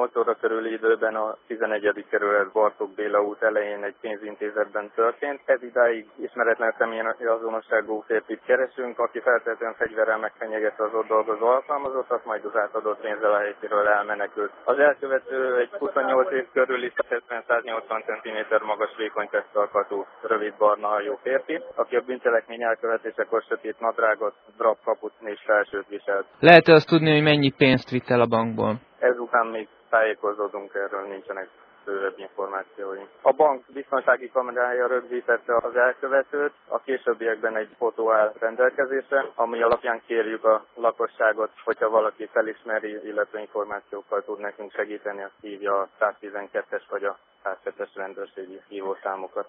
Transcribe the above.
8 óra körüli időben a 11. kerület Bartók Béla út elején egy pénzintézetben történt. Ez idáig ismeretlen személyen azonosságú férfit keresünk, aki feltétlenül fegyverrel megfenyegette az ott dolgozó alkalmazottat, majd az átadott pénzzel a helyszínről elmenekült. Az elkövető egy 28 év körüli 170-180 cm magas vékony testalkatú, rövid barna hajú férfi, aki a bűncselekmény elkövetésekor sötét nadrágot, drapkaput és felsőt viselt. Lehet-e azt tudni, hogy mennyi pénzt vitt el a bankból? Ezután még tájékozódunk erről, nincsenek bővebb információink. A bank biztonsági kamerája rögzítette az elkövetőt, a későbbiekben egy fotó áll rendelkezésre, ami alapján kérjük a lakosságot, hogyha valaki felismeri, illetve információkkal tud nekünk segíteni, azt hívja a 112-es vagy a 102-es rendőrségi hívószámokat.